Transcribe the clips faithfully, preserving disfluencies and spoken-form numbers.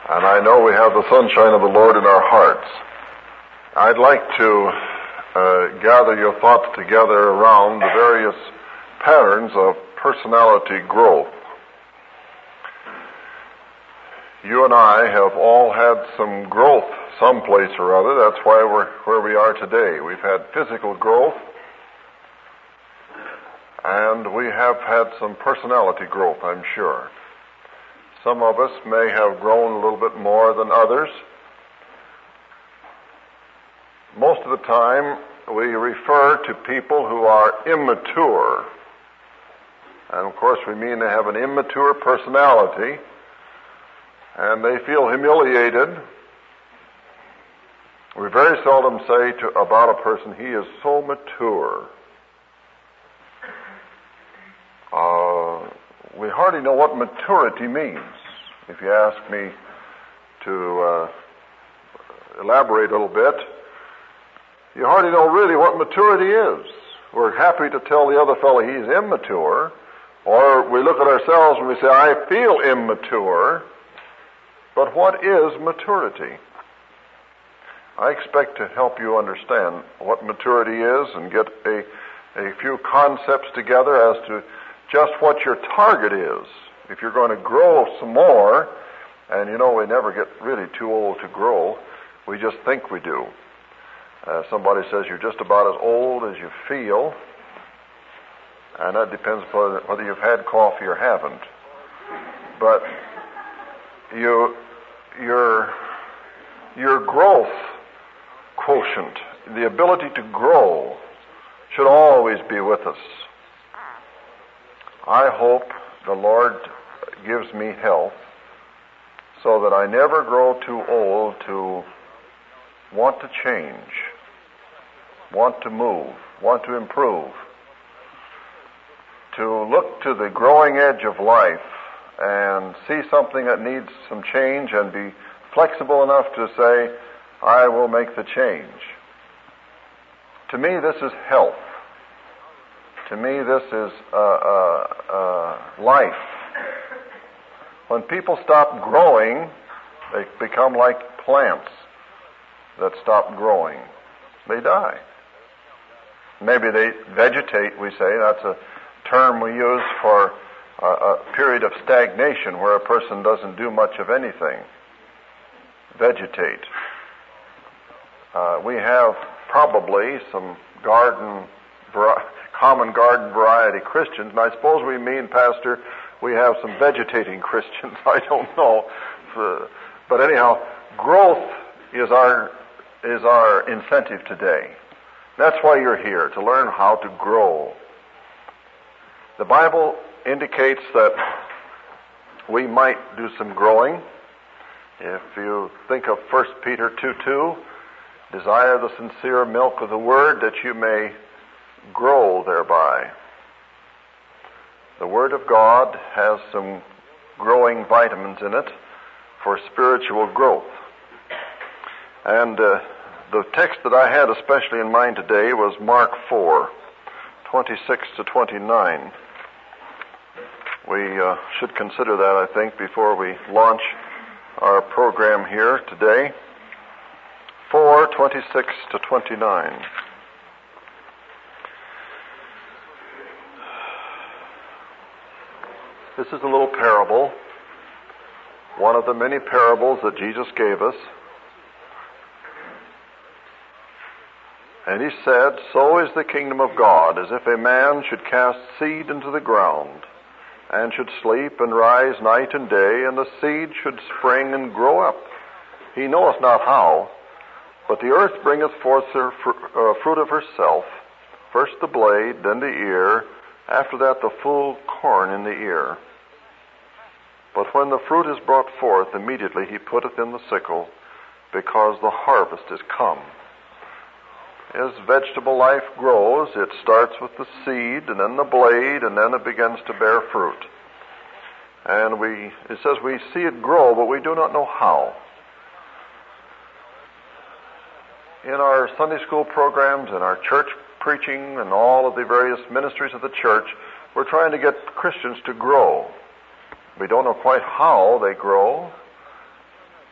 and I know we have the sunshine of the Lord in our hearts. I'd like to uh, gather your thoughts together around the various patterns of personality growth. You and I have all had some growth someplace or other. That's why we're where we are today. We've had physical growth, and we have had some personality growth, I'm sure. Some of us may have grown a little bit more than others. Most of the time, we refer to people who are immature. And of course, we mean they have an immature personality, and they feel humiliated. We very seldom say to, about a person, he is so mature. Uh, we hardly know what maturity means. If you ask me to uh, elaborate a little bit, you hardly know really what maturity is. We're happy to tell the other fellow he's immature, or we look at ourselves and we say, I feel immature. But what is maturity? I expect to help you understand what maturity is and get a, a few concepts together as to just what your target is. If you're going to grow some more, and you know we never get really too old to grow, we just think we do. Uh, somebody says you're just about as old as you feel, and that depends upon whether you've had coffee or haven't. But you, your, your growth quotient, the ability to grow, should always be with us. I hope the Lord gives me health so that I never grow too old to want to change, want to move, want to improve, to look to the growing edge of life and see something that needs some change and be flexible enough to say, I will make the change. To me, this is health. To me, this is uh, uh, uh, life. When people stop growing, they become like plants that stop growing. They die. Maybe they vegetate, we say. That's a term we use for a, a period of stagnation where a person doesn't do much of anything. Vegetate. Uh, we have probably some garden, common garden variety Christians, and I suppose we mean, Pastor, we have some vegetating Christians. I don't know. Uh, but anyhow, growth is our is our incentive today. That's why you're here, to learn how to grow. The Bible indicates that we might do some growing. If you think of First Peter two two, desire the sincere milk of the Word that you may grow thereby. The Word of God has some growing vitamins in it for spiritual growth. And uh, the text that I had especially in mind today was Mark four, twenty-six to twenty-nine. We uh, should consider that, I think, before we launch our program here today. four, twenty-six to twenty-nine. This is a little parable, one of the many parables that Jesus gave us. And he said, so is the kingdom of God, as if a man should cast seed into the ground, and should sleep and rise night and day, and the seed should spring and grow up. He knoweth not how, but the earth bringeth forth her fr- uh, fruit of herself, first the blade, then the ear, after that the full corn in the ear. But when the fruit is brought forth, immediately he putteth in the sickle, because the harvest is come. As vegetable life grows, it starts with the seed, and then the blade, and then it begins to bear fruit. And we, it says we see it grow, but we do not know how. In our Sunday school programs, in our church preaching, and all of the various ministries of the church, we're trying to get Christians to grow. We don't know quite how they grow,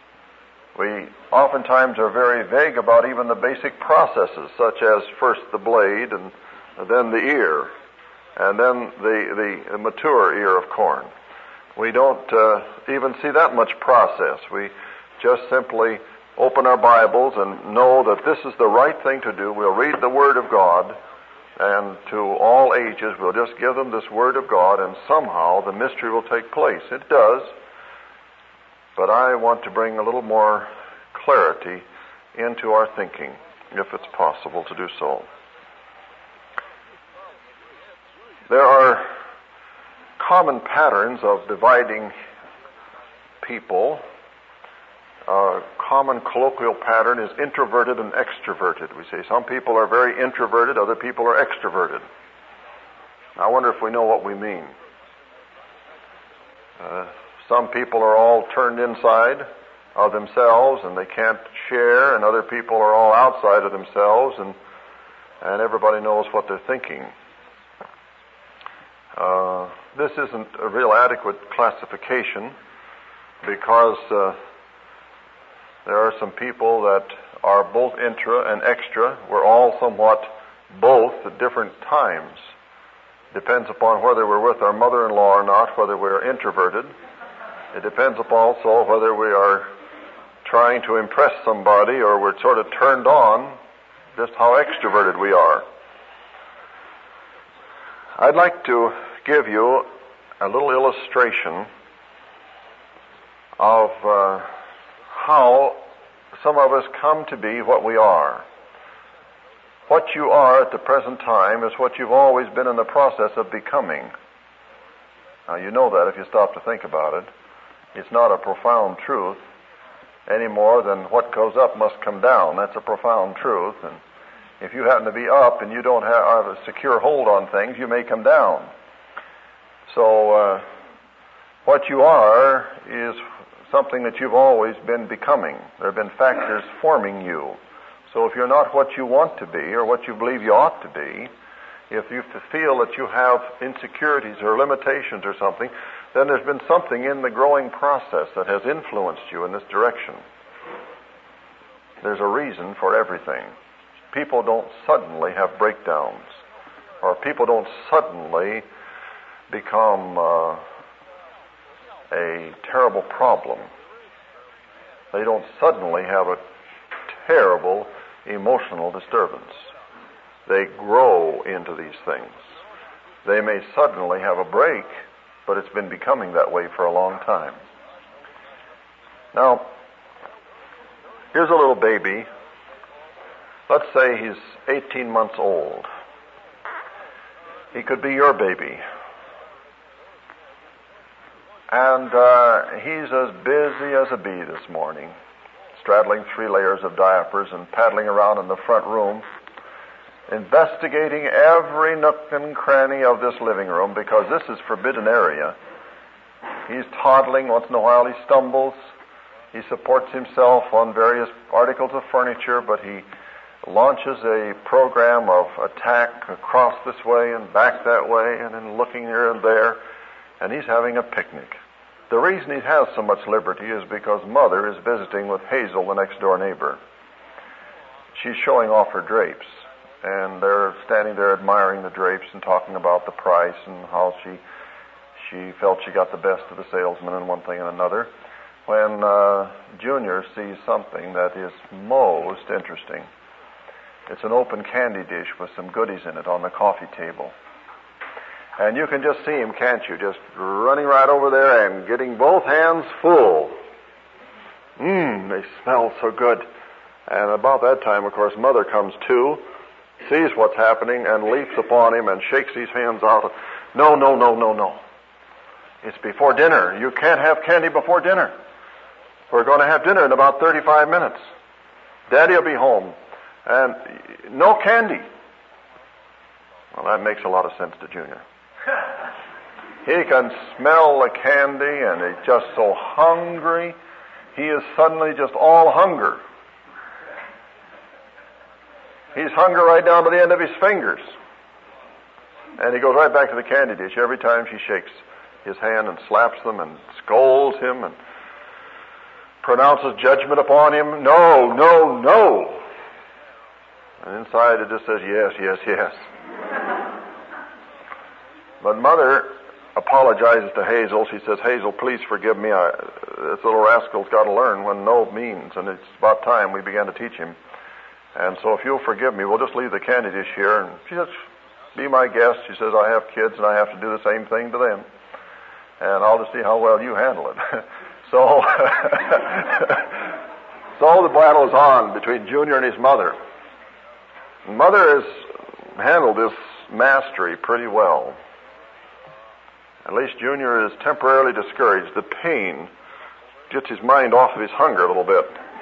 We oftentimes are very vague about even the basic processes, such as first the blade and then the ear, and then the, the mature ear of corn. We don't uh, even see that much process. We just simply open our Bibles and know that this is the right thing to do. We'll read the Word of God, and to all ages we'll just give them this Word of God, and somehow the mystery will take place. It does, but I want to bring a little more clarity into our thinking, if it's possible to do so. There are common patterns of dividing people. A common colloquial pattern is introverted and extroverted. We say some people are very introverted, other people are extroverted. I wonder if we know what we mean. Uh, some people are all turned inside of themselves and they can't share, and other people are all outside of themselves and and everybody knows what they're thinking. Uh, this isn't a real adequate classification because uh, there are some people that are both intra and extra. We're all somewhat both at different times. Depends upon whether we're with our mother-in-law or not, whether we're introverted. It depends upon also whether we are trying to impress somebody or we're sort of turned on, just how extroverted we are. I'd like to give you a little illustration of uh, how some of us come to be what we are. What you are at the present time is what you've always been in the process of becoming. Now, you know that if you stop to think about it. It's not a profound truth any more than what goes up must come down. That's a profound truth. And if you happen to be up and you don't have a secure hold on things, you may come down. So, uh, what you are is something that you've always been becoming. There have been factors forming you. So if you're not what you want to be or what you believe you ought to be, if you feel that you have insecurities or limitations or something, then there's been something in the growing process that has influenced you in this direction. There's a reason for everything. People don't suddenly have breakdowns, or people don't suddenly become uh, a terrible problem. They don't suddenly have a terrible emotional disturbance. They grow into these things. They may suddenly have a break, but it's been becoming that way for a long time. Now, here's a little baby. Let's say he's eighteen months old. He could be your baby. And uh, he's as busy as a bee this morning, straddling three layers of diapers and paddling around in the front room, investigating every nook and cranny of this living room, because this is forbidden area. He's toddling. Once in a while he stumbles. He supports himself on various articles of furniture, but he launches a program of attack across this way and back that way and then looking here and there, and he's having a picnic. The reason he has so much liberty is because Mother is visiting with Hazel, the next door neighbor. She's showing off her drapes, and they're standing there admiring the drapes and talking about the price and how she she felt she got the best of the salesman and one thing and another, when uh, Junior sees something that is most interesting. It's an open candy dish with some goodies in it on the coffee table. And you can just see him, can't you, just running right over there and getting both hands full. Mmm, they smell so good. And about that time, of course, Mother comes too, sees what's happening, and leaps upon him and shakes his hands out. No, no, no, no, no. It's before dinner. You can't have candy before dinner. We're going to have dinner in about thirty-five minutes. Daddy will be home. And no candy. Well, that makes a lot of sense to Junior. He can smell the candy, and he's just so hungry. He is suddenly just all hunger. He's hunger right down to the end of his fingers. And he goes right back to the candy dish every time she shakes his hand and slaps them and scolds him and pronounces judgment upon him. No, no, no. And inside it just says yes, yes, yes. But Mother apologizes to Hazel. She says, Hazel, please forgive me. I, this little rascal's got to learn what no means, and it's about time we began to teach him. And so if you'll forgive me, we'll just leave the candy dish here. And she says, be my guest. She says, I have kids, and I have to do the same thing to them. And I'll just see how well you handle it. so, so the battle is on between Junior and his mother. And Mother has handled this mastery pretty well. At least Junior is temporarily discouraged. The pain gets his mind off of his hunger a little bit.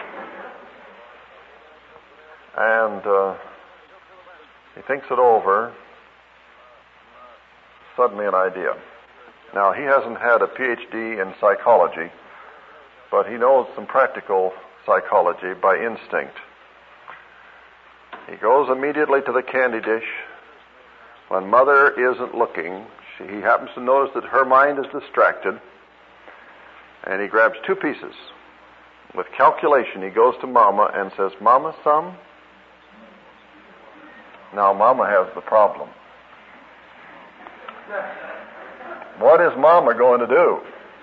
And uh, he thinks it over. Suddenly an idea. Now, he hasn't had a P H D in psychology, but he knows some practical psychology by instinct. He goes immediately to the candy dish. When Mother isn't looking, she, he happens to notice that her mind is distracted, and he grabs two pieces. With calculation, he goes to Mama and says, Mama, some? Now, Mama has the problem. What is Mama going to do?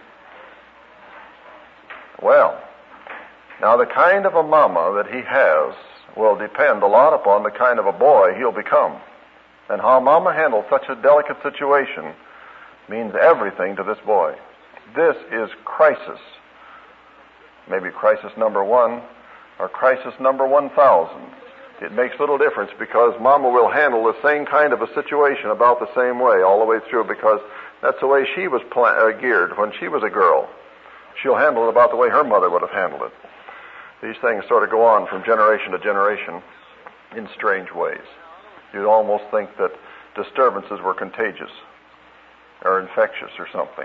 Well, now the kind of a mama that he has will depend a lot upon the kind of a boy he'll become. And how Mama handles such a delicate situation means everything to this boy. This is crisis. Maybe crisis number one or crisis number one thousand. It makes little difference because Mama will handle the same kind of a situation about the same way all the way through, because that's the way she was pla- uh, geared when she was a girl. She'll handle it about the way her mother would have handled it. These things sort of go on from generation to generation in strange ways. You'd almost think that disturbances were contagious or infectious or something.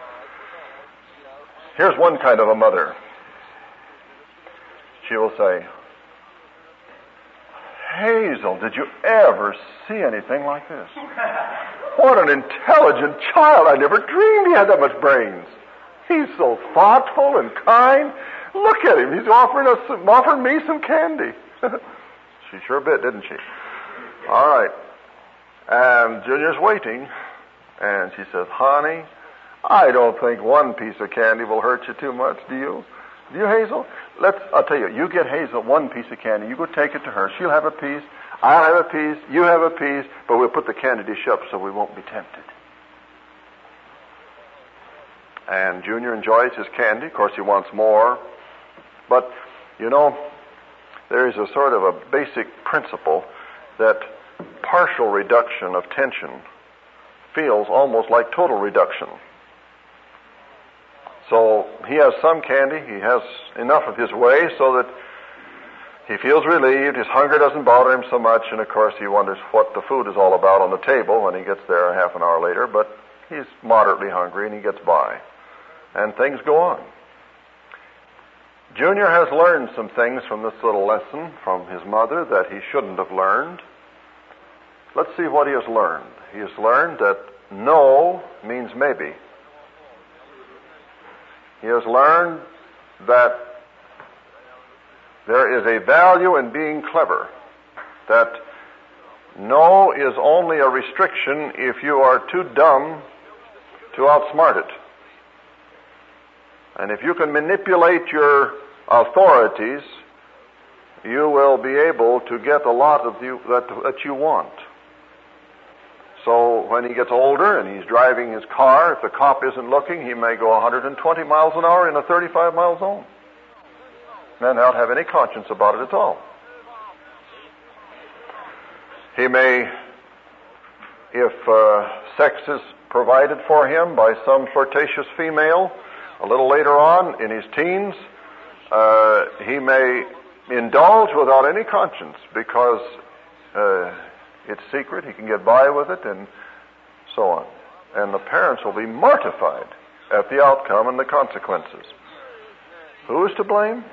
Here's one kind of a mother. She will say, Hazel, did you ever see anything like this? What an intelligent child. I never dreamed he had that much brains. He's so thoughtful and kind. Look at him. He's offering us some, offering me some candy. She sure did, didn't she? All right. And Junior's waiting. And she says, honey, I don't think one piece of candy will hurt you too much, do you? Do you, Hazel? Let's, I'll tell you, you get Hazel one piece of candy. You go take it to her. She'll have a piece. I'll have a piece. You have a piece. But we'll put the candy dish up so we won't be tempted. And Junior enjoys his candy. Of course, he wants more. But, you know, there is a sort of a basic principle that partial reduction of tension feels almost like total reduction. So he has some candy. He has enough of his way so that he feels relieved. His hunger doesn't bother him so much. And, of course, he wonders what the food is all about on the table when he gets there a half an hour later. But he's moderately hungry and he gets by. And things go on. Junior has learned some things from this little lesson from his mother that he shouldn't have learned. Let's see what he has learned. He has learned that no means maybe. He has learned that there is a value in being clever, that no is only a restriction if you are too dumb to outsmart it. And if you can manipulate your authorities, you will be able to get a lot of you that, that you want. So when he gets older and he's driving his car, if the cop isn't looking, he may go one hundred twenty miles an hour in a thirty-five mile zone and not have any conscience about it at all. He may, if uh, sex is provided for him by some flirtatious female, a little later on in his teens, uh, he may indulge without any conscience because uh, it's secret, he can get by with it, and so on. And the parents will be mortified at the outcome and the consequences. Who is to blame?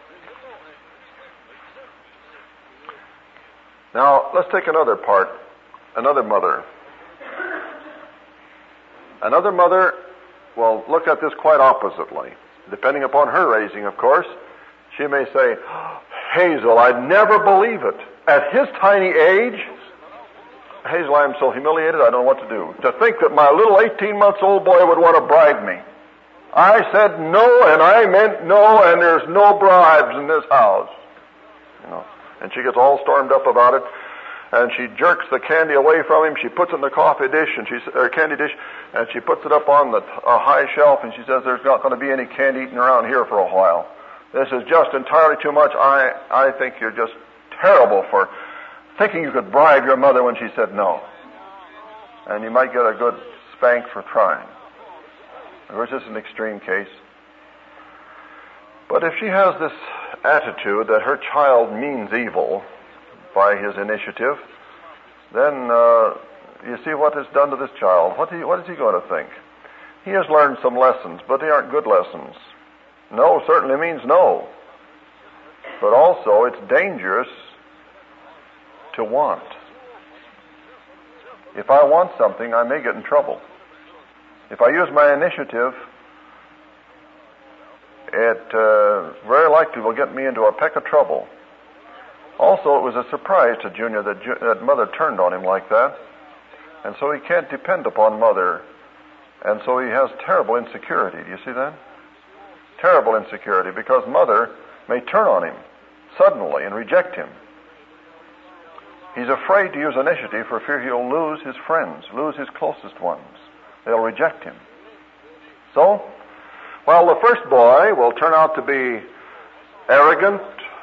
Now, let's take another part, another mother. Another mother will look at this quite oppositely. depending upon her raising, of course. She may say, Hazel, I'd never believe it. At his tiny age, Hazel, I'm so humiliated, I don't know what to do. To think that my little eighteen-month-old boy would want to bribe me. I said no, and I meant no, and there's no bribes in this house. You know, and she gets all stormed up about it, and she jerks the candy away from him. She puts it in the coffee dish, and she or candy dish, and she puts it up on the a high shelf, and she says, "There's not going to be any candy eaten around here for a while. This is just entirely too much. I I think you're just terrible for thinking you could bribe your mother when she said no, and you might get a good spank for trying." Of course, this is an extreme case. But if she has this attitude that her child means evil by his initiative, then uh, you see what is done to this child. What, he, what is he going to think? He has learned some lessons, but they aren't good lessons. No certainly means no. But also, it's dangerous to want. If I want something, I may get in trouble. If I use my initiative, it uh, very likely will get me into a peck of trouble. Also, it was a surprise to Junior that, Ju- that Mother turned on him like that. And so he can't depend upon Mother. And so he has terrible insecurity. Do you see that? Terrible insecurity, because Mother may turn on him suddenly and reject him. He's afraid to use initiative for fear he'll lose his friends, lose his closest ones. They'll reject him. So, while the first boy will turn out to be arrogant,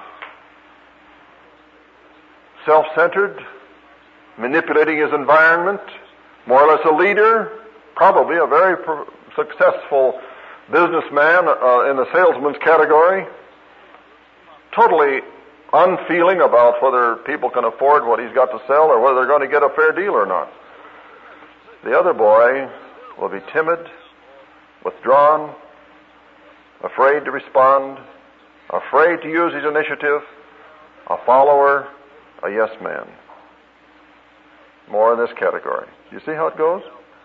self-centered, manipulating his environment, more or less a leader, probably a very pro- successful businessman uh, in the salesman's category, totally unfeeling about whether people can afford what he's got to sell or whether they're going to get a fair deal or not. The other boy will be timid, withdrawn, afraid to respond, afraid to use his initiative, a follower, a yes man. More in this category. You see how it goes?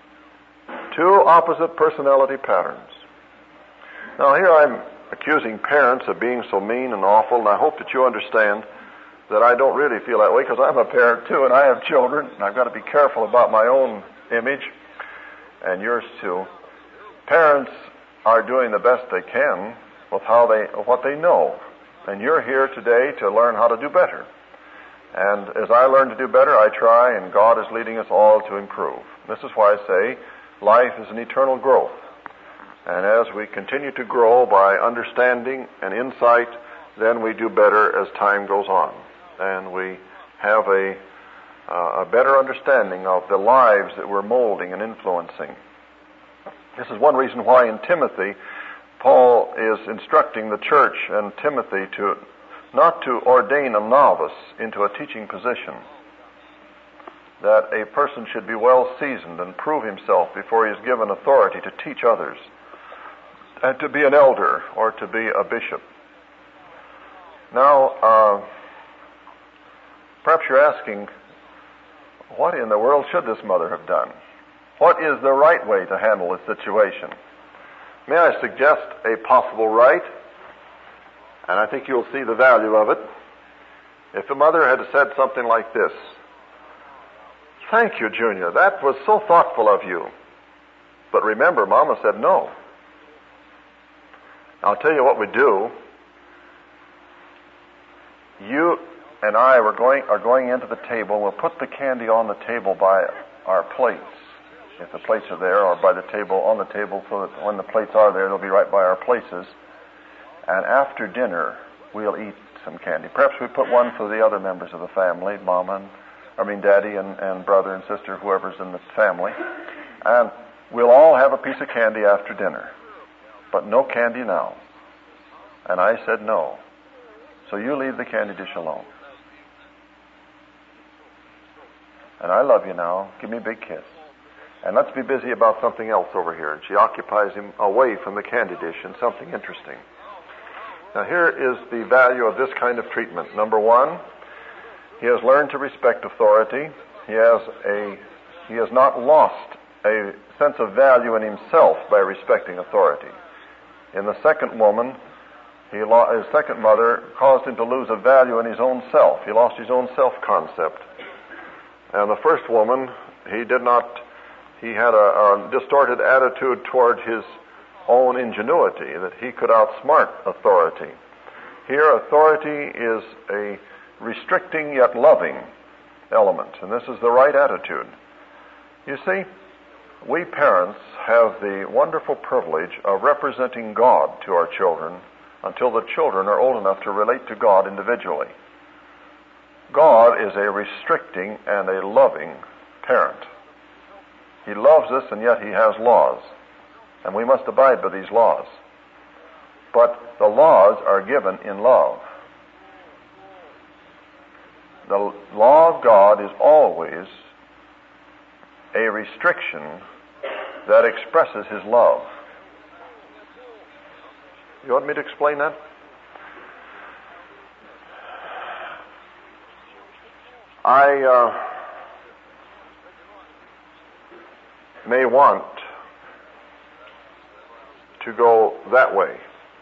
Two opposite personality patterns. Now here I'm accusing parents of being so mean and awful, and I hope that you understand that I don't really feel that way, because I'm a parent too, and I have children, and I've got to be careful about my own image, and yours too. Parents are doing the best they can with how they, what they know, and you're here today to learn how to do better. And as I learn to do better, I try, and God is leading us all to improve. This is why I say life is an eternal growth. And as we continue to grow by understanding and insight, then we do better as time goes on. And we have a, uh, a better understanding of the lives that we're molding and influencing. This is one reason why in Timothy, Paul is instructing the church and Timothy to not to ordain a novice into a teaching position. That a person should be well seasoned and prove himself before he is given authority to teach others. And to be an elder or to be a bishop. Now, uh, perhaps you're asking, what in the world should this mother have done? What is the right way to handle this situation? May I suggest a possible right? And I think you'll see the value of it. If the mother had said something like this: "Thank you, Junior, that was so thoughtful of you. But remember, Mama said no." I'll tell you what we do. You and I were going, are going into the table. We'll put the candy on the table by our plates, if the plates are there, or by the table, on the table, so that when the plates are there, they'll be right by our places. And after dinner, we'll eat some candy. Perhaps we put one for the other members of the family, Mama, and, I mean Daddy and, and brother and sister, whoever's in the family. And we'll all have a piece of candy after dinner. But no candy now. And I said no. So you leave the candy dish alone. And I love you now. Give me a big kiss. And let's be busy about something else over here. And she occupies him away from the candy dish and something interesting. Now here is the value of this kind of treatment. Number one, he has learned to respect authority. He has a, he has not lost a sense of value in himself by respecting authority. In the second woman, he lo- his second mother caused him to lose a value in his own self. He lost his own self-concept. And the first woman, he did not, he had a, a distorted attitude toward his own ingenuity, that he could outsmart authority. Here, authority is a restricting yet loving element, and this is the right attitude. You see, we parents have the wonderful privilege of representing God to our children until the children are old enough to relate to God individually. God is a restricting and a loving parent. He loves us, and yet he has laws, and we must abide by these laws. But the laws are given in love. The law of God is always a restriction that expresses his love. You want me to explain that? I uh, may want to go that way.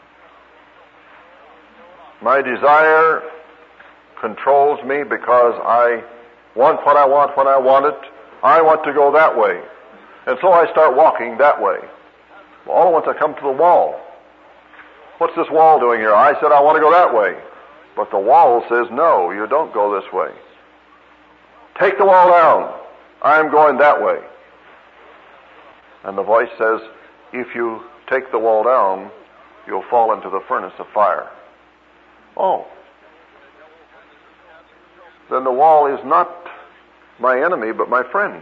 My desire controls me because I want what I want when I want it. I want to go that way. And so I start walking that way. Well, all at once I come to the wall. What's this wall doing here? I said I want to go that way. But the wall says, no, you don't go this way. Take the wall down. I'm going that way. And the voice says, if you take the wall down, you'll fall into the furnace of fire. Oh. Then the wall is not my enemy, but my friend.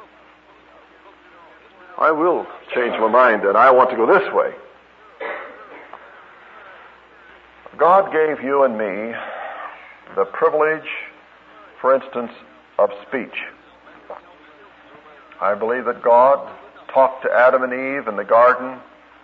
I will change my mind, and I want to go this way. God gave you and me the privilege, for instance, of speech. I believe that God talked to Adam and Eve in the garden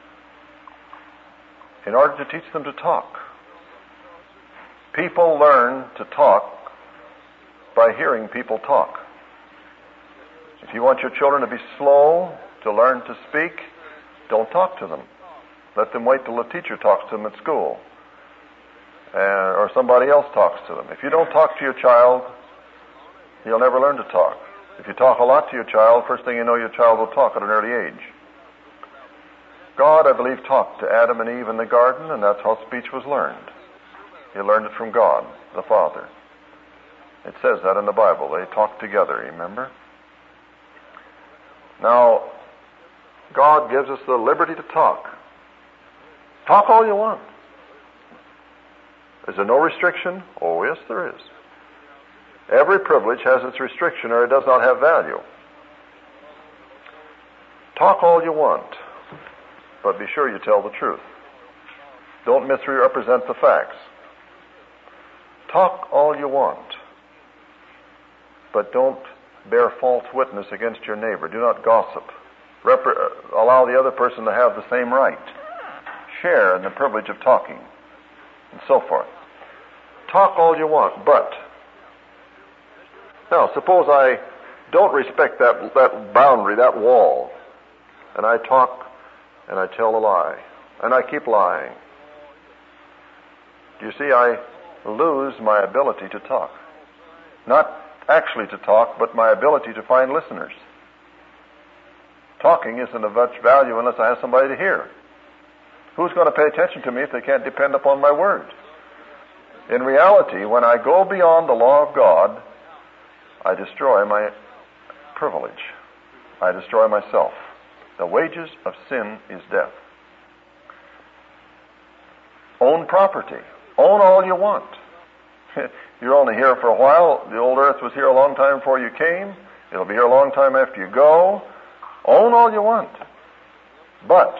in order to teach them to talk. People learn to talk by hearing people talk. If you want your children to be slow to learn to speak, don't talk to them. Let them wait till the teacher talks to them at school, uh, or somebody else talks to them. If you don't talk to your child, he'll never learn to talk. If you talk a lot to your child, first thing you know, your child will talk at an early age. God, I believe, talked to Adam and Eve in the garden, and that's how speech was learned. He learned it from God, the Father. It says that in the Bible. They talked together, remember? Now, God gives us the liberty to talk. Talk all you want. Is there no restriction? Oh, yes, there is. Every privilege has its restriction, or it does not have value. Talk all you want, but be sure you tell the truth. Don't misrepresent the facts. Talk all you want, but don't bear false witness against your neighbor. Do not gossip. Repre- allow the other person to have the same right. Share in the privilege of talking, and so forth. Talk all you want, but now suppose I don't respect that that boundary, that wall, and I talk and I tell a lie, and I keep lying. Do you see, I lose my ability to talk. Not actually to talk, but my ability to find listeners. Talking isn't of much value unless I have somebody to hear. Who's going to pay attention to me if they can't depend upon my word? In reality, when I go beyond the law of God, I destroy my privilege. I destroy myself. The wages of sin is death. Own property. Own all you want. You're only here for a while. The old earth was here a long time before you came. It'll be here a long time after you go. Own all you want. But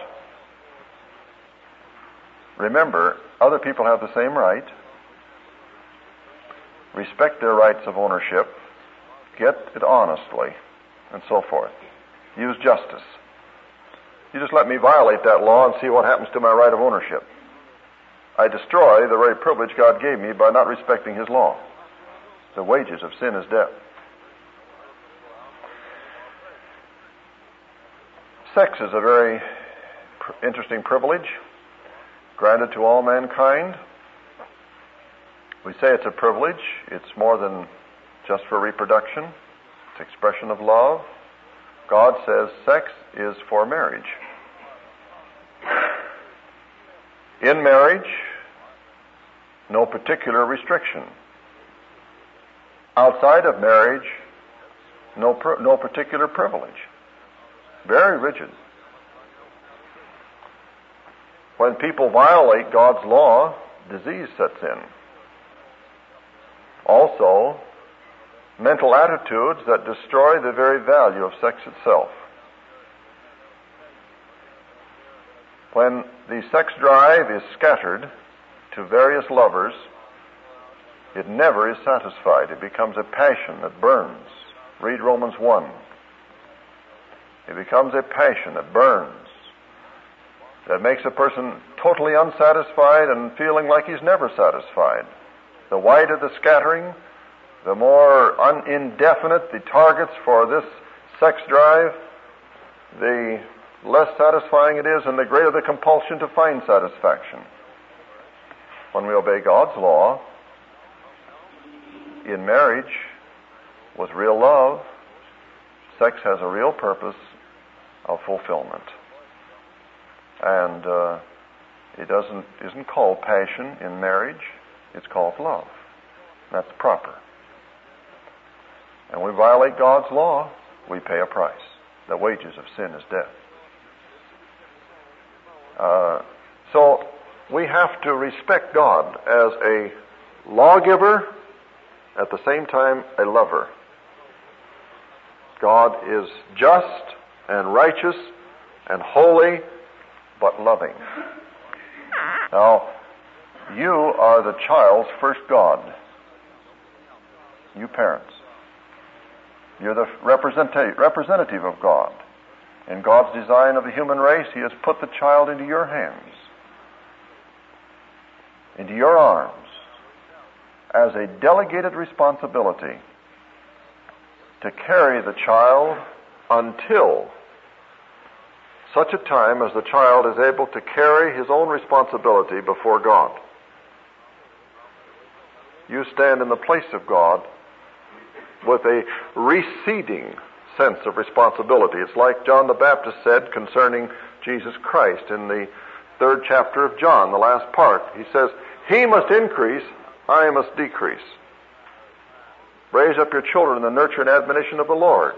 remember, other people have the same right. Respect their rights of ownership. Get it honestly, and so forth. Use justice. You just let me violate that law and see what happens to my right of ownership. I destroy the very privilege God gave me by not respecting His law. The wages of sin is death. Sex is a very pr- interesting privilege. granted to all mankind. We say it's a privilege. It's more than just for reproduction. It's expression of love. God says sex is for marriage. In marriage, no particular restriction. Outside of marriage, no pr- no particular privilege. Very rigid. When people violate God's law, disease sets in. Also, mental attitudes that destroy the very value of sex itself. When the sex drive is scattered to various lovers, it never is satisfied. It becomes a passion that burns. Read Romans one. It becomes a passion that burns, that makes a person totally unsatisfied and feeling like he's never satisfied. The wider the scattering, the more un- indefinite the targets for this sex drive, the less satisfying it is and the greater the compulsion to find satisfaction. When we obey God's law, in marriage, with real love, sex has a real purpose of fulfillment. And uh, it doesn't isn't called passion in marriage, it's called love. That's proper. And we violate God's law, we pay a price. The wages of sin is death. Uh, so we have to respect God as a lawgiver, at the same time a lover. God is just and righteous and holy, but loving. Now, you are the child's first God. You parents. You're the representative representative of God. In God's design of the human race, He has put the child into your hands, into your arms, as a delegated responsibility to carry the child until such a time as the child is able to carry his own responsibility before God. You stand in the place of God with a receding sense of responsibility. It's like John the Baptist said concerning Jesus Christ in the third chapter of John, the last part. He says, "He must increase, I must decrease." Raise up your children in the nurture and admonition of the Lord.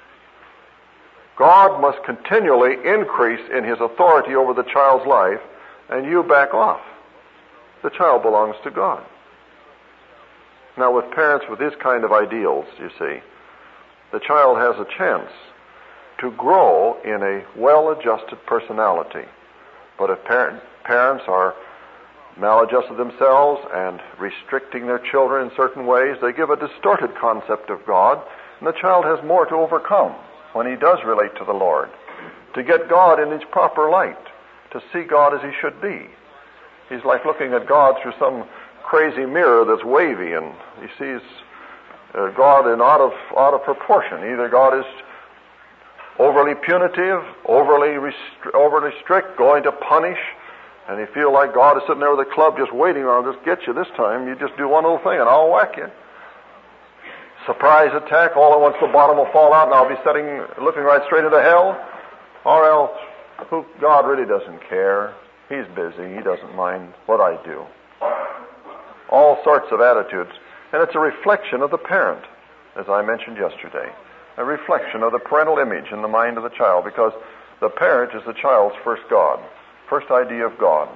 God must continually increase in His authority over the child's life, and you back off. The child belongs to God. Now, with parents with this kind of ideals, you see, the child has a chance to grow in a well-adjusted personality. But if parent, parents are maladjusted themselves and restricting their children in certain ways, they give a distorted concept of God, and the child has more to overcome when he does relate to the Lord, to get God in His proper light, to see God as He should be. He's like looking at God through some crazy mirror that's wavy, and he sees uh, God in out of out of proportion. Either God is overly punitive, overly restri- overly strict, going to punish, and you feel like God is sitting there with a club just waiting, "I'll just get you this time. You just do one little thing and I'll whack you." Surprise attack, all at once the bottom will fall out and I'll be sitting, looking right straight into hell. Or else, who, God really doesn't care. He's busy. He doesn't mind what I do. All sorts of attitudes. And it's a reflection of the parent, as I mentioned yesterday. A reflection of the parental image in the mind of the child, because the parent is the child's first God, first idea of God.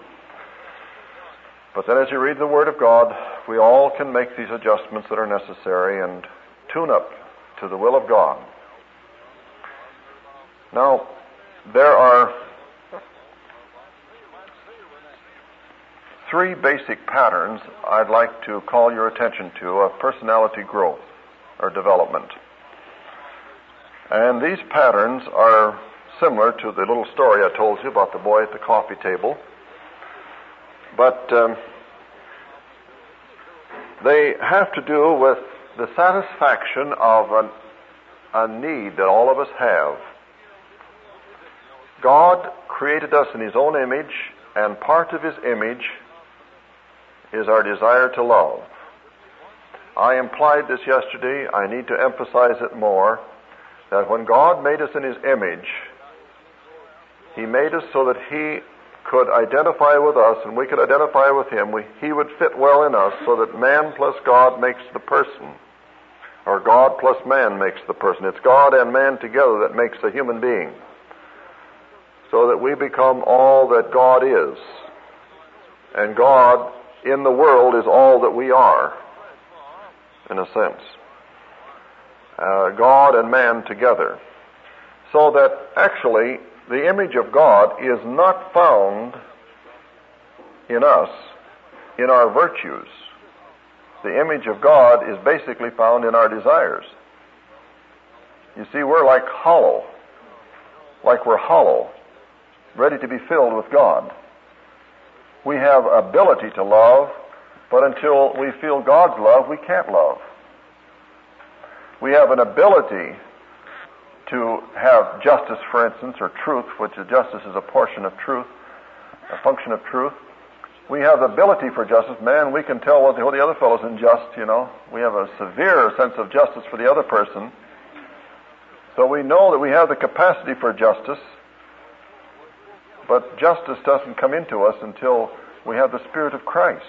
But then as you read the Word of God, we all can make these adjustments that are necessary and tune up to the will of God. Now, there are three basic patterns I'd like to call your attention to of personality growth or development. And these patterns are similar to the little story I told you about the boy at the coffee table. But um, they have to do with the satisfaction of an, a need that all of us have. God created us in His own image and part of His image is our desire to love. I implied this yesterday. I need to emphasize it more, that when God made us in His image, He made us so that He could identify with us and we could identify with Him. We, he would fit well in us so that man plus God makes the person, or God plus man makes the person. It's God and man together that makes a human being, so that we become all that God is. And God in the world is all that we are, in a sense. Uh, God and man together. So that actually the image of God is not found in us, in our virtues. The image of God is basically found in our desires. You see, we're like hollow, like we're hollow, ready to be filled with God. We have ability to love, but until we feel God's love, we can't love. We have an ability to have justice, for instance, or truth, which is justice is a portion of truth, a function of truth. We have the ability for justice. Man, we can tell what the, what the other fellow's unjust, you know. We have a severe sense of justice for the other person. So we know that we have the capacity for justice, but justice doesn't come into us until we have the Spirit of Christ.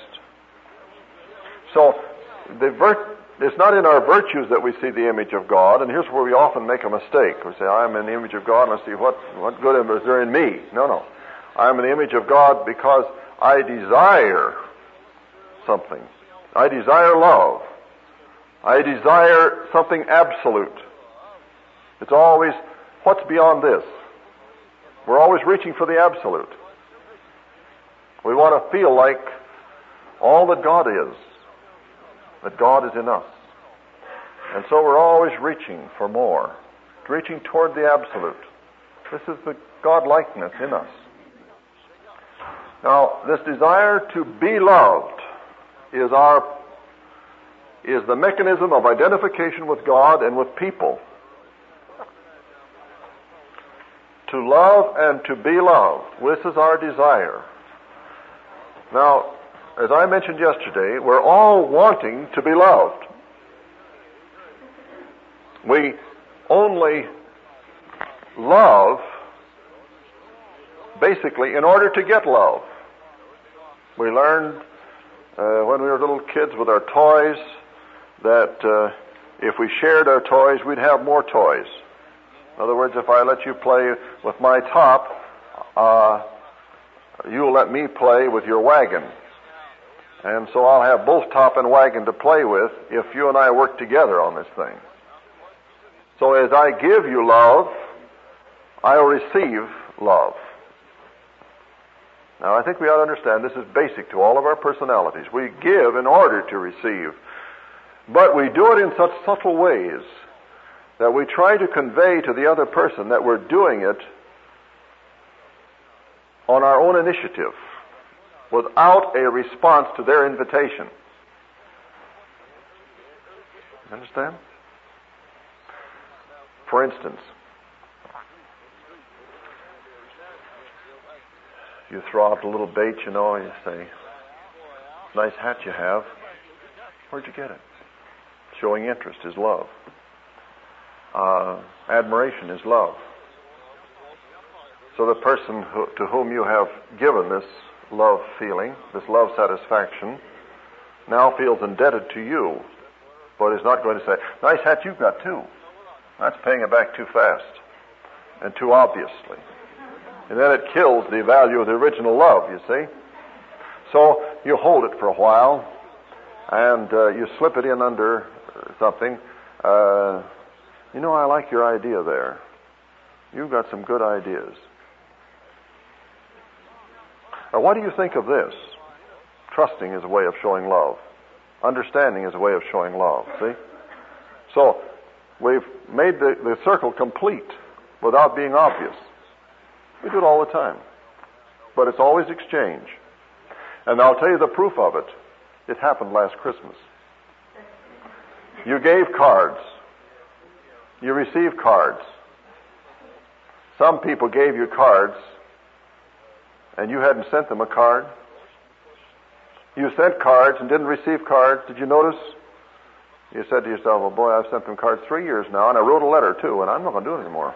So the vir- it's not in our virtues that we see the image of God, and here's where we often make a mistake. We say, I'm in the image of God, and I see what, what good is there in me. No, no. I'm in the image of God because I desire something. I desire love. I desire something absolute. It's always, what's beyond this? We're always reaching for the absolute. We want to feel like all that God is, that God is in us. And so we're always reaching for more, reaching toward the absolute. This is the God-likeness in us. Now, this desire to be loved is our is the mechanism of identification with God and with people. To love and to be loved. This is our desire. Now, as I mentioned yesterday, we're all wanting to be loved. We only love basically in order to get love. We learned uh, when we were little kids with our toys that uh, if we shared our toys, we'd have more toys. In other words, if I let you play with my top, uh, you'll let me play with your wagon. And so I'll have both top and wagon to play with if you and I work together on this thing. So as I give you love, I'll receive love. Now, I think we ought to understand this is basic to all of our personalities. We give in order to receive. But we do it in such subtle ways that we try to convey to the other person that we're doing it on our own initiative, without a response to their invitation. Understand? For instance, you throw out a little bait, you know, and you say, nice hat you have. Where'd you get it? Showing interest is love. Uh, admiration is love. So the person who, to whom you have given this love feeling, this love satisfaction, now feels indebted to you, but is not going to say, nice hat you've got too. That's paying it back too fast and too obviously. And then it kills the value of the original love, you see. So you hold it for a while, and uh, you slip it in under something. Uh, you know, I like your idea there. You've got some good ideas. Now, what do you think of this? Trusting is a way of showing love. Understanding is a way of showing love, see? So, we've made the, the circle complete without being obvious. We do it all the time. But it's always exchange. And I'll tell you the proof of it. It happened last Christmas. You gave cards. You received cards. Some people gave you cards and you hadn't sent them a card? You sent cards and didn't receive cards. Did you notice? You said to yourself, well, boy, I've sent them cards three years now, and I wrote a letter, too, and I'm not going to do it anymore.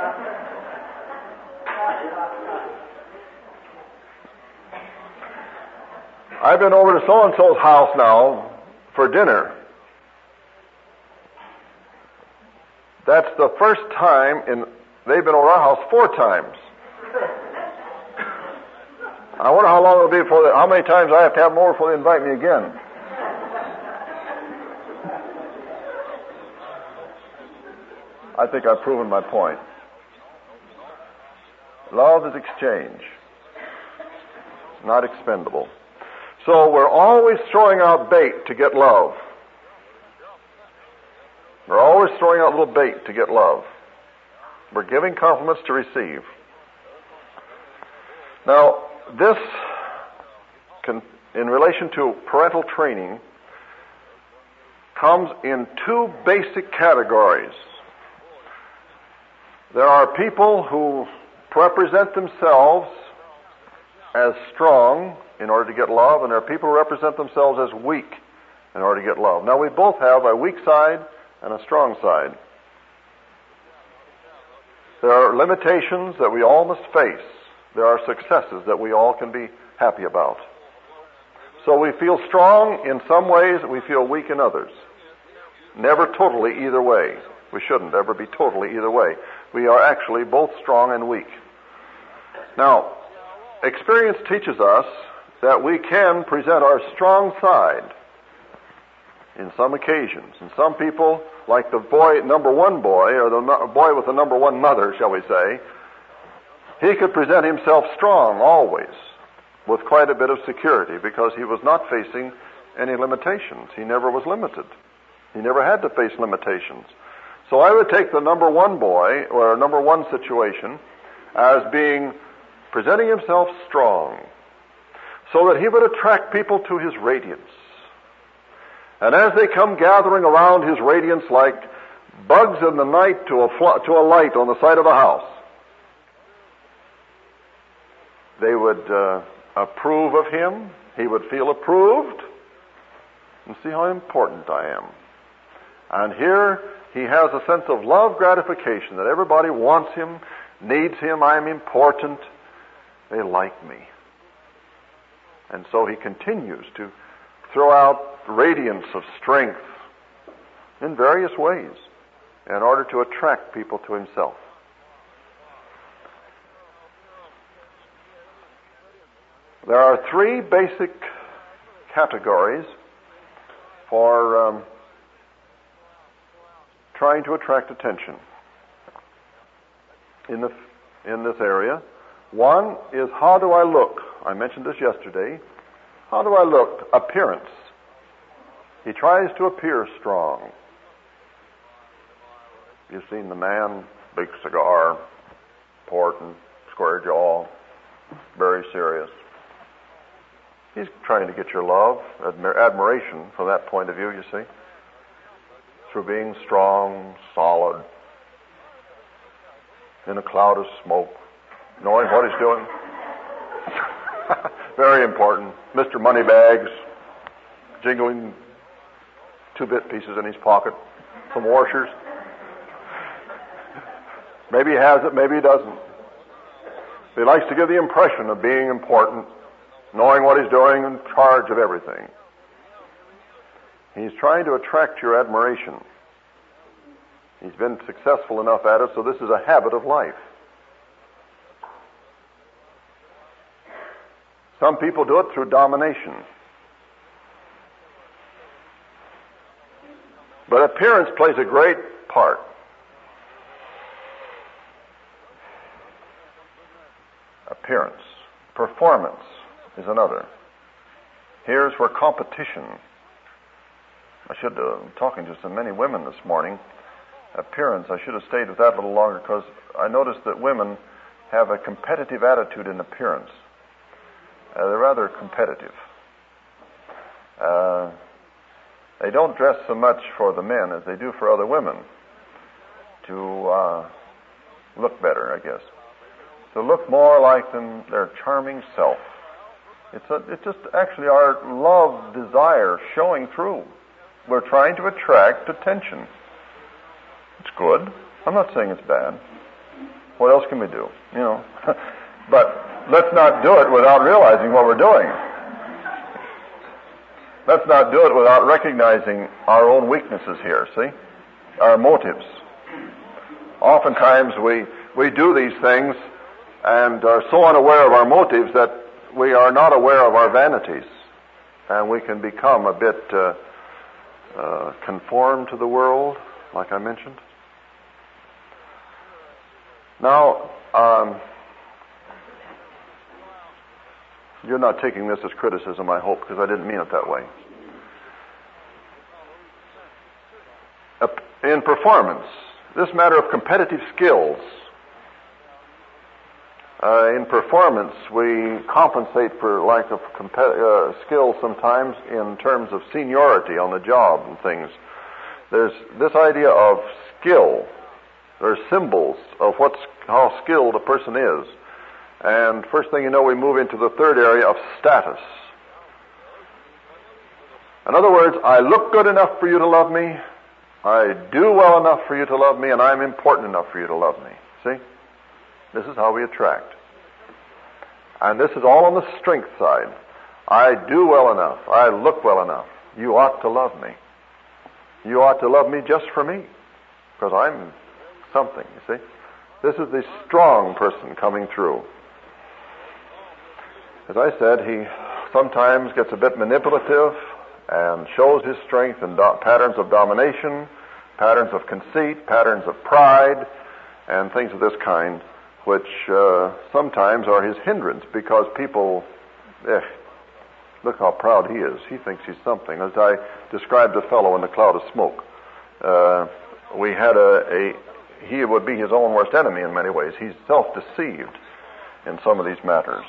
I've been over to so-and-so's house now for dinner. That's the first time in, they've been over our house four times. I wonder how long it'll be before they, how many times I have to have them over before they invite me again. I think I've proven my point. Love is exchange, not expendable. So we're always throwing out bait to get love. We're always throwing out little bait to get love. We're giving compliments to receive. Now, this, can, in relation to parental training, comes in two basic categories. There are people who represent themselves as strong in order to get love, and there are people who represent themselves as weak in order to get love. Now, we both have a weak side and a strong side. There are limitations that we all must face. There are successes that we all can be happy about. So we feel strong in some ways, we feel weak in others. Never totally either way. We shouldn't ever be totally either way. We are actually both strong and weak. Now, experience teaches us that we can present our strong side in some occasions. And some people, like the boy, number one boy, or the boy with the number one mother, shall we say, he could present himself strong always, with quite a bit of security, because he was not facing any limitations. He never was limited. He never had to face limitations. So I would take the number one boy, or number one situation, as being, presenting himself strong, so that he would attract people to his radiance. And as they come gathering around his radiance like bugs in the night to a, fl- to a light on the side of a house, they would uh, approve of him. He would feel approved and see how important I am. And here he has a sense of love gratification, that everybody wants him, needs him, I'm important, they like me. And so he continues to throw out radiance of strength in various ways in order to attract people to himself. There are three basic categories for um, trying to attract attention in the in this area. One is, how do I look? I mentioned this yesterday. How do I look? Appearance. He tries to appear strong. You've seen the man, big cigar, important, square jaw, very serious. He's trying to get your love, admir- admiration from that point of view, you see, through being strong, solid, in a cloud of smoke, knowing what he's doing. Very important. Mister Moneybags, jingling two-bit pieces in his pocket, some washers. Maybe he has it, maybe he doesn't. He likes to give the impression of being important, knowing what he's doing, in charge of everything. He's trying to attract your admiration. He's been successful enough at it, so this is a habit of life. Some people do it through domination. But appearance plays a great part. Appearance. Performance is another. Here's where competition. I should have, uh, talking to so many women this morning, appearance, I should have stayed with that a little longer, because I noticed that women have a competitive attitude in appearance. Uh, they're rather competitive. Uh, they don't dress so much for the men as they do for other women to uh, look better, I guess. to look more like them, their charming self. It's, a, it's just actually our love desire showing through. We're trying to attract attention. It's good. I'm not saying it's bad. What else can we do? You know. But let's not do it without realizing what we're doing. Let's not do it without recognizing our own weaknesses here, see? Our motives. Oftentimes we, we do these things and are so unaware of our motives that we are not aware of our vanities. And we can become a bit uh, uh, conformed to the world, like I mentioned. Now, um, you're not taking this as criticism, I hope, because I didn't mean it that way. In performance, this matter of competitive skills, uh, in performance we compensate for lack of comp- uh, skill sometimes in terms of seniority on the job and things. There's this idea of skill. There are symbols of what's, how skilled a person is. And first thing you know, we move into the third area of status. In other words, I look good enough for you to love me, I do well enough for you to love me, and I'm important enough for you to love me. See? This is how we attract. And this is all on the strength side. I do well enough, I look well enough, you ought to love me. You ought to love me just for me, because I'm something, you see? This is the strong person coming through. As I said, he sometimes gets a bit manipulative and shows his strength in do- patterns of domination, patterns of conceit, patterns of pride, and things of this kind, which uh, sometimes are his hindrance because people, eh, look how proud he is. He thinks he's something. As I described the fellow in the cloud of smoke, uh, we had a, a, he would be his own worst enemy in many ways. He's self-deceived in some of these matters.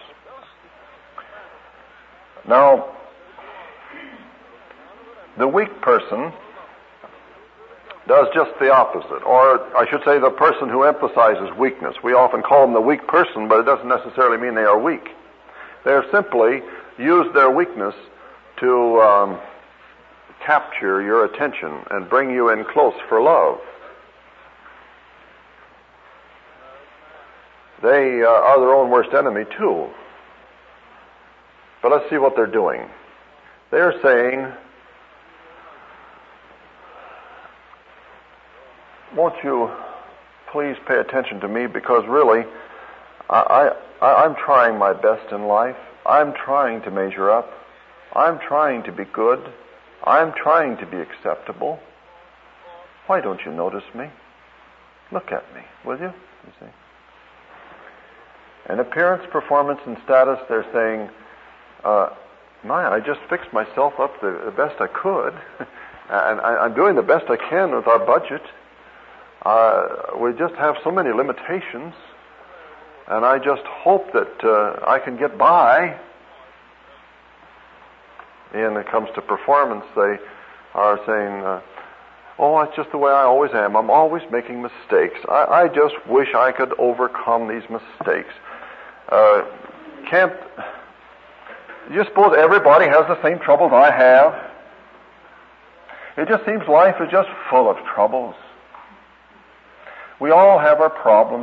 Now, the weak person does just the opposite, or I should say the person who emphasizes weakness. We often call them the weak person, but it doesn't necessarily mean they are weak. They're simply use their weakness to um, capture your attention and bring you in close for love. They uh, are their own worst enemy too. But let's see what they're doing. They're saying, won't you please pay attention to me, because really I, I, I'm trying my best in life. I'm trying to measure up. I'm trying to be good. I'm trying to be acceptable. Why don't you notice me? Look at me, will you? You see. In appearance, performance, and status, they're saying, uh, my, I just fixed myself up the, the best I could, and I, I'm doing the best I can with our budget. Uh, we just have so many limitations, and I just hope that uh, I can get by. And when it comes to performance, they are saying, uh, oh, it's just the way I always am. I'm always making mistakes. I, I just wish I could overcome these mistakes. Uh, can't... Do you suppose everybody has the same troubles I have? It just seems life is just full of troubles. We all have our problems.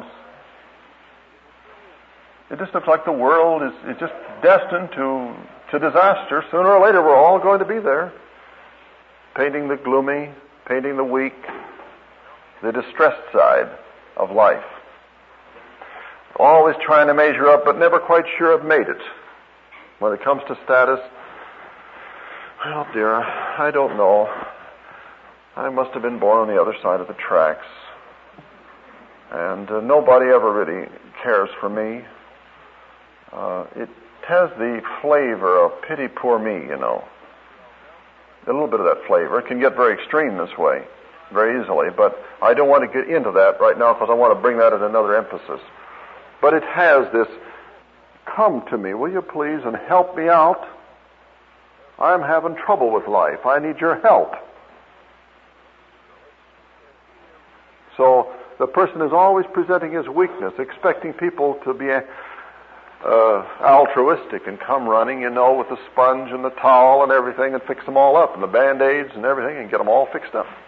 It just looks like the world is, is just destined to, to disaster. Sooner or later, we're all going to be there. Painting the gloomy, painting the weak, the distressed side of life. Always trying to measure up, but never quite sure I've made it. When it comes to status, well, dear, I don't know. I must have been born on the other side of the tracks. And uh, nobody ever really cares for me. Uh, it has the flavor of pity poor me, you know. A little bit of that flavor. It can get very extreme this way, very easily. But I don't want to get into that right now because I want to bring that as another emphasis. But it has this, come to me, will you please, and help me out. I'm having trouble with life. I need your help. So the person is always presenting his weakness, expecting people to be uh, altruistic and come running, you know, with the sponge and the towel and everything and fix them all up, and the Band-Aids and everything, and get them all fixed up.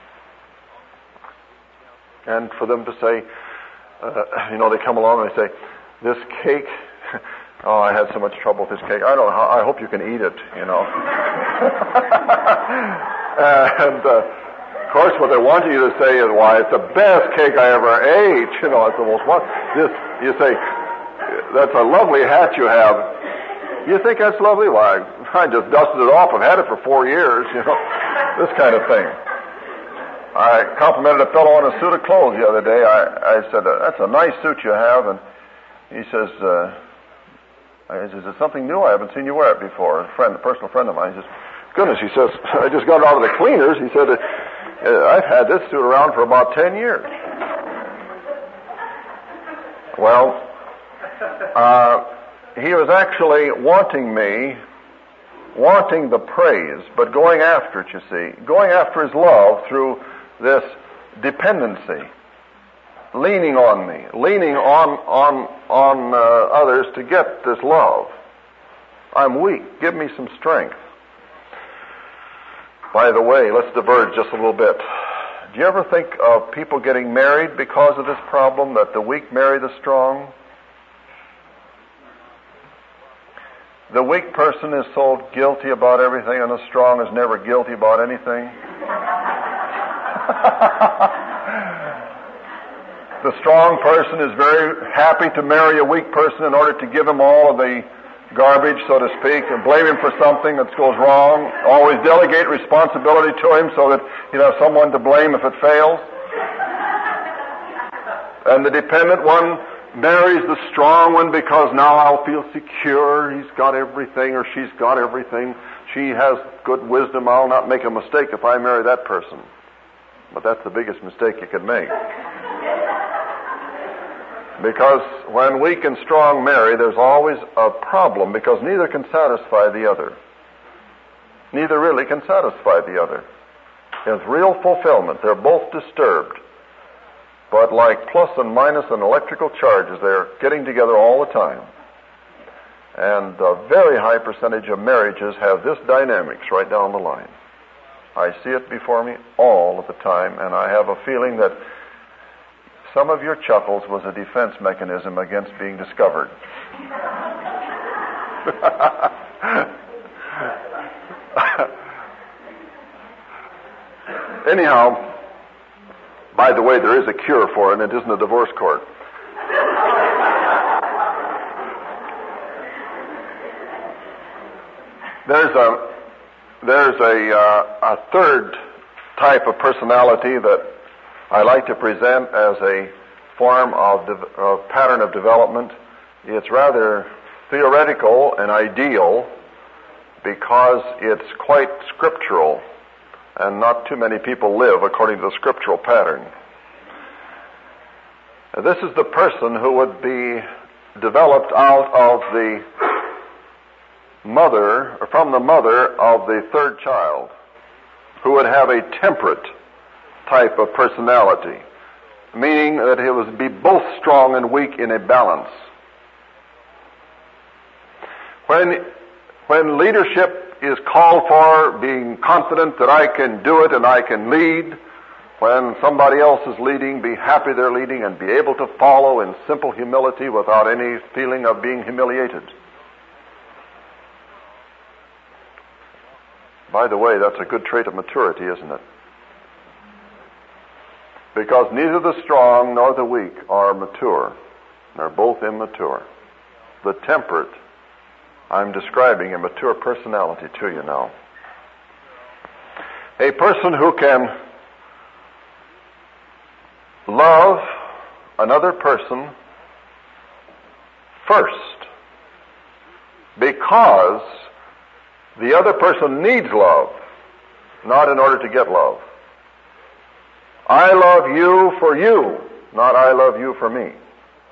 And for them to say, uh, you know, they come along and they say, this cake, oh, I had so much trouble with this cake. I don't know how, I hope you can eat it, you know. and, uh, of course, what they want you to say is, why, it's the best cake I ever ate. You know, it's the most one. This, you say, that's a lovely hat you have. You think that's lovely? Why, I just dusted it off. I've had it for four years, you know. This kind of thing. I complimented a fellow on a suit of clothes the other day. I, I said, that's a nice suit you have. And he says, uh, I says, is it something new? I haven't seen you wear it before. A friend, a personal friend of mine, he says, goodness, he says, I just got it out of the cleaners. He said, I've had this suit around for about ten years. Well, uh, he was actually wanting me, wanting the praise, but going after it, you see, going after his love through this dependency, leaning on me, leaning on on on uh, others to get this love. I'm weak. Give me some strength. By the way, let's diverge just a little bit. Do you ever think of people getting married because of this problem, that the weak marry the strong? The weak person is so guilty about everything, and the strong is never guilty about anything. The strong person is very happy to marry a weak person in order to give him all of the garbage, so to speak, and blame him for something that goes wrong. Always delegate responsibility to him so that he'll have someone to blame if it fails. And the dependent one marries the strong one because now I'll feel secure. He's got everything, or she's got everything. She has good wisdom. I'll not make a mistake if I marry that person. But that's the biggest mistake you could make. Because when weak and strong marry, there's always a problem, because neither can satisfy the other. Neither really can satisfy the other. There's real fulfillment. They're both disturbed. But like plus and minus and electrical charges, they're getting together all the time. And a very high percentage of marriages have this dynamics right down the line. I see it before me all of the time, and I have a feeling that some of your chuckles was a defense mechanism against being discovered. Anyhow, by the way, there is a cure for it, and it isn't a divorce court. There's a there's a uh, a third type of personality that I like to present as a form of, de- of pattern of development. It's rather theoretical and ideal because it's quite scriptural, and not too many people live according to the scriptural pattern. This is the person who would be developed out of the mother, or from the mother of the third child, who would have a temperate type of personality, meaning that he would be both strong and weak in a balance. When, when leadership is called for, being confident that I can do it and I can lead, when somebody else is leading, be happy they're leading and be able to follow in simple humility without any feeling of being humiliated. By the way, that's a good trait of maturity, isn't it? Because neither the strong nor the weak are mature. They're both immature. The temperate, I'm describing a mature personality to you now. A person who can love another person first because the other person needs love, not in order to get love. I love you for you, not I love you for me.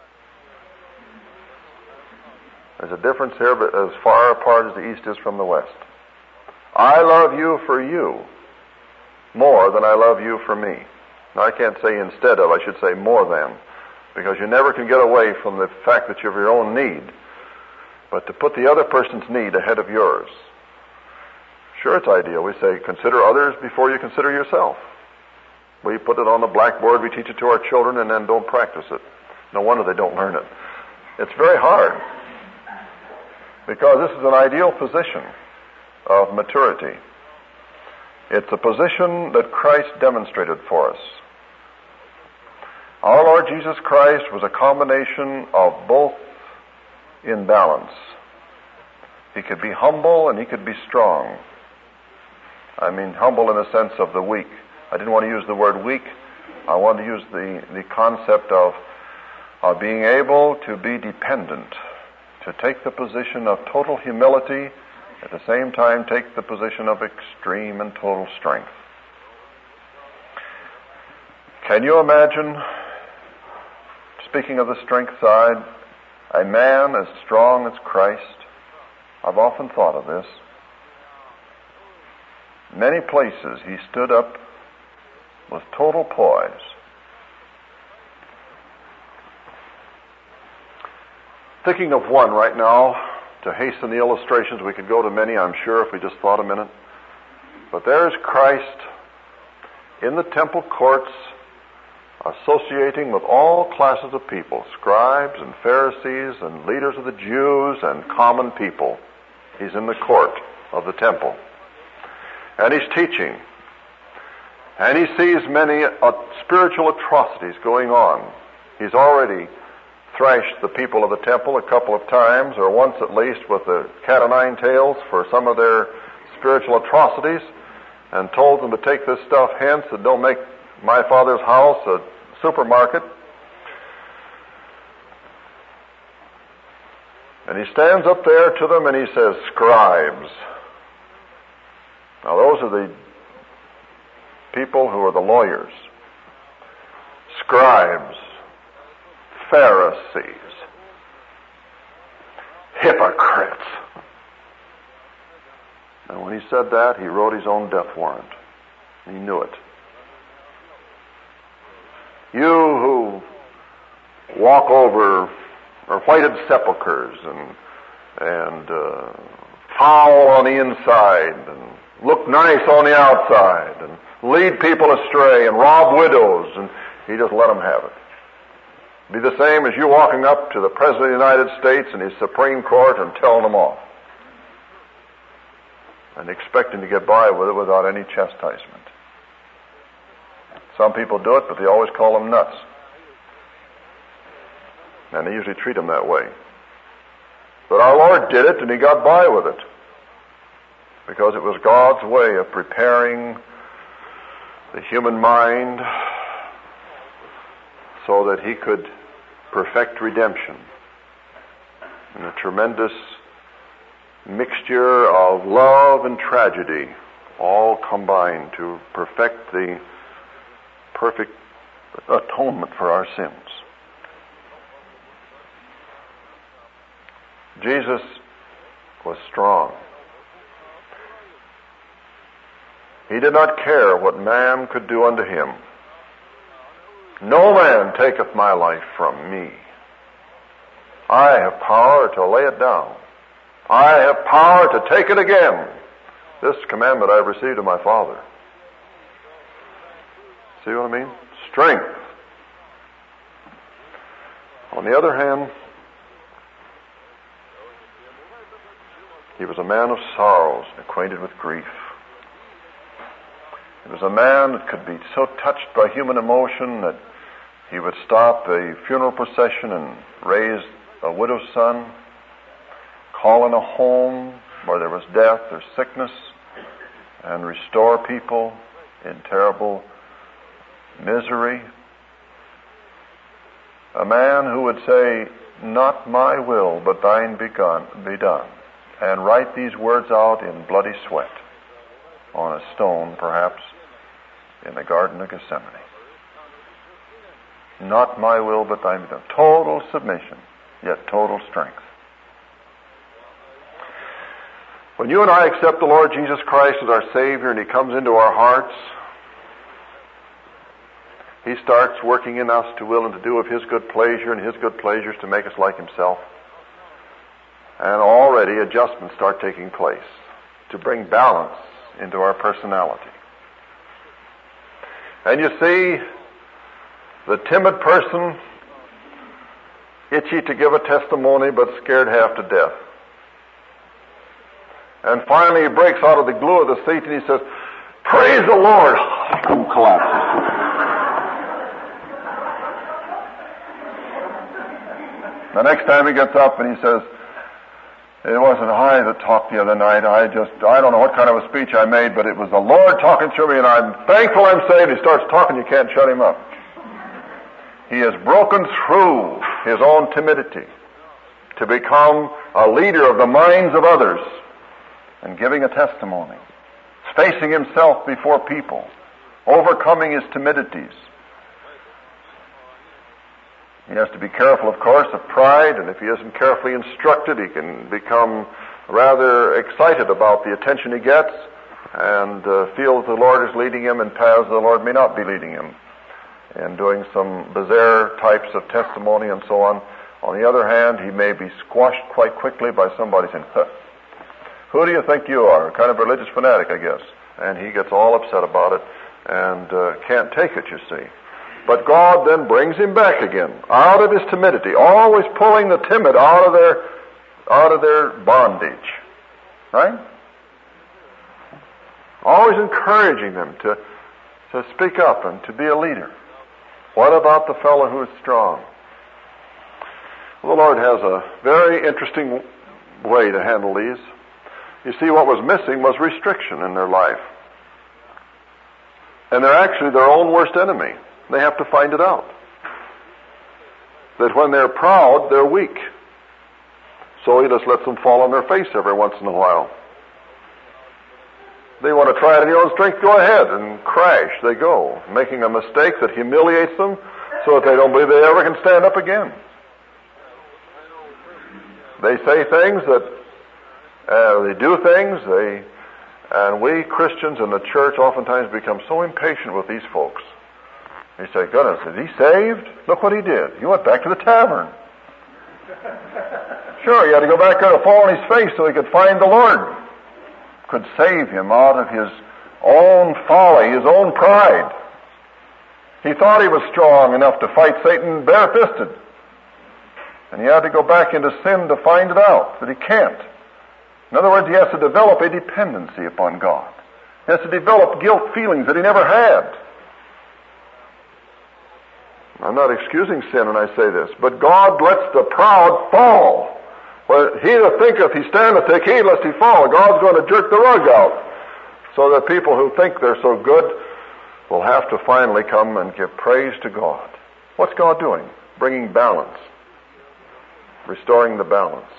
There's a difference here, but as far apart as the east is from the west. I love you for you more than I love you for me. I can't say instead of, I should say more than, because you never can get away from the fact that you have your own need, but to put the other person's need ahead of yours. Sure, it's ideal. We say, consider others before you consider yourself. We put it on the blackboard, we teach it to our children, and then don't practice it. No wonder they don't learn it. It's very hard, because this is an ideal position of maturity. It's a position that Christ demonstrated for us. Our Lord Jesus Christ was a combination of both in balance. He could be humble and he could be strong. I mean humble in the sense of the weak. I didn't want to use the word weak. I wanted to use the, the concept of, of being able to be dependent, to take the position of total humility, at the same time take the position of extreme and total strength. Can you imagine, speaking of the strength side, a man as strong as Christ? I've often thought of this. Many places he stood up with total poise. Thinking of one right now, to hasten the illustrations, we could go to many, I'm sure, if we just thought a minute. But there's Christ in the temple courts, associating with all classes of people, scribes and Pharisees and leaders of the Jews and common people. He's in the court of the temple. And he's teaching. And he sees many uh, spiritual atrocities going on. He's already thrashed the people of the temple a couple of times, or once at least, with the cat o' nine tails for some of their spiritual atrocities, and told them to take this stuff hence and don't make my Father's house a supermarket. And he stands up there to them and he says, scribes. Now those are the people who are the lawyers. Scribes. Pharisees. Hypocrites. And when he said that, he wrote his own death warrant. He knew it. You who walk over or whited sepulchres and and uh, foul on the inside and look nice on the outside and lead people astray and rob widows, and he just let them have it. Be the same as you walking up to the President of the United States and his Supreme Court and telling them off and expecting to get by with it without any chastisement. Some people do it, but they always call them nuts. And they usually treat them that way. But our Lord did it, and he got by with it, because it was God's way of preparing the human mind so that he could perfect redemption in a tremendous mixture of love and tragedy, all combined to perfect the perfect atonement for our sins. Jesus was strong. He did not care what man could do unto him. No man taketh my life from me. I have power to lay it down. I have power to take it again. This commandment I have received of my Father. See what I mean? Strength. On the other hand, he was a man of sorrows, acquainted with grief. He was a man that could be so touched by human emotion that he would stop a funeral procession and raise a widow's son, call in a home where there was death or sickness, and restore people in terrible misery. A man who would say, not my will, but thine be done, and write these words out in bloody sweat on a stone, perhaps, in the Garden of Gethsemane. Not my will, but thine be done. Total submission, yet total strength. When you and I accept the Lord Jesus Christ as our Savior and he comes into our hearts, He starts working in us to will and to do of His good pleasure, and His good pleasure is to make us like Himself. And already adjustments start taking place to bring balance into our personality. And you see, the timid person, itchy to give a testimony, but scared half to death. And finally he breaks out of the glue of the seat and he says, "Praise the Lord!" Boom, collapses. The next time he gets up and he says, "It wasn't I that talked the other night. I just, I don't know what kind of a speech I made, but it was the Lord talking through me, and I'm thankful I'm saved." He starts talking, you can't shut him up. He has broken through his own timidity to become a leader of the minds of others and giving a testimony, facing himself before people, overcoming his timidities. He has to be careful, of course, of pride, and if he isn't carefully instructed, he can become rather excited about the attention he gets and uh, feel that the Lord is leading him in paths the Lord may not be leading him, and doing some bizarre types of testimony and so on. On the other hand, he may be squashed quite quickly by somebody saying, huh, "Who do you think you are?" Kind of religious fanatic, I guess. And he gets all upset about it and uh, can't take it, you see. But God then brings him back again, out of his timidity, always pulling the timid out of their, out of their bondage. Right? Always encouraging them to, to speak up and to be a leader. What about the fellow who is strong? Well, the Lord has a very interesting way to handle these. You see, what was missing was restriction in their life. And they're actually their own worst enemy. They have to find it out. That when they're proud, they're weak. So He just lets them fall on their face every once in a while. They want to try it in their own strength, go ahead, and crash they go, making a mistake that humiliates them so that they don't believe they ever can stand up again. They say things that, uh, they do things, they, and we Christians in the church oftentimes become so impatient with these folks. They say, "Goodness, is he saved? Look what he did. He went back to the tavern." Sure, he had to go back there to fall on his face so he could find the Lord. Could save him out of his own folly, his own pride. He thought he was strong enough to fight Satan barefisted. And he had to go back into sin to find it out, that he can't. In other words, he has to develop a dependency upon God. He has to develop guilt feelings that he never had. I'm not excusing sin when I say this, but God lets the proud fall. Well, he that thinketh he standeth, take heed lest he fall. God's going to jerk the rug out, so that people who think they're so good will have to finally come and give praise to God. What's God doing? Bringing balance, restoring the balance,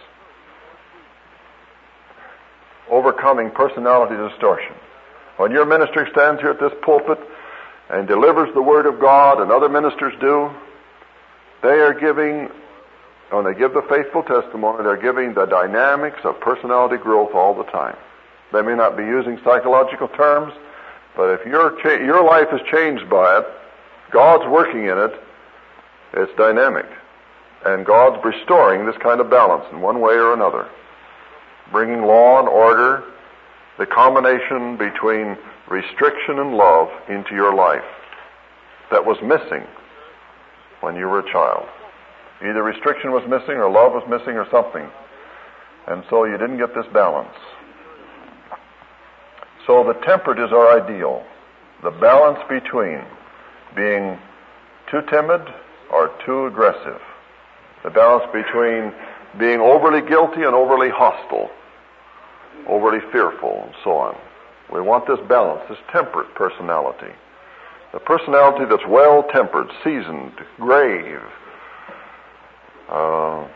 overcoming personality distortion. When your minister stands here at this pulpit and delivers the Word of God, and other ministers do, they are giving, when they give the faithful testimony, they're giving the dynamics of personality growth all the time. They may not be using psychological terms, but if your cha- your life is changed by it, God's working in it, it's dynamic. And God's restoring this kind of balance in one way or another. Bringing law and order, the combination between restriction and love into your life that was missing when you were a child. Either restriction was missing or love was missing or something. And so you didn't get this balance. So the temperate is our ideal. The balance between being too timid or too aggressive. The balance between being overly guilty and overly hostile, overly fearful, and so on. We want this balance, this temperate personality. The personality that's well-tempered, seasoned, grave. Uh,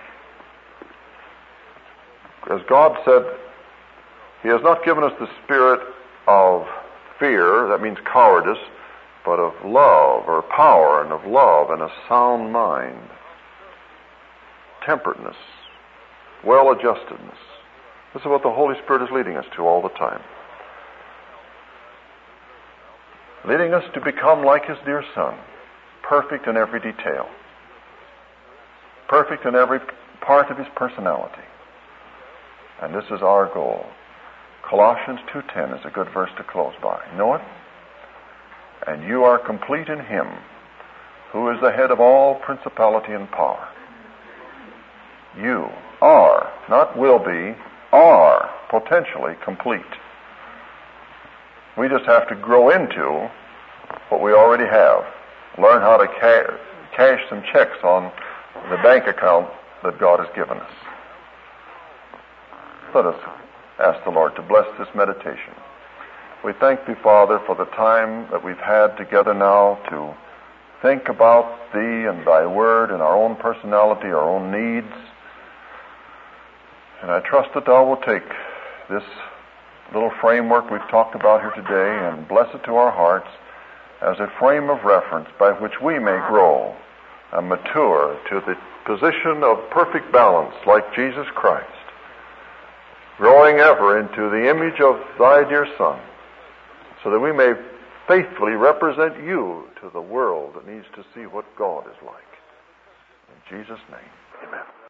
as God said, He has not given us the spirit of fear, that means cowardice, but of love or power and of love and a sound mind. Temperateness, well-adjustedness. This is what the Holy Spirit is leading us to all the time. Leading us to become like His dear Son, perfect in every detail, perfect in every part of his personality. And this is our goal. Colossians two ten is a good verse to close by. Know it? And you are complete in him, who is the head of all principality and power. You are, not will be, are potentially complete. We just have to grow into what we already have. Learn how to ca- cash some checks on the bank account that God has given us. Let us ask the Lord to bless this meditation. We thank Thee, Father, for the time that we've had together now to think about Thee and Thy Word and our own personality, our own needs. And I trust that Thou will take this little framework we've talked about here today and bless it to our hearts as a frame of reference by which we may grow and mature to the position of perfect balance like Jesus Christ, growing ever into the image of Thy dear Son, so that we may faithfully represent You to the world that needs to see what God is like. In Jesus' name, amen.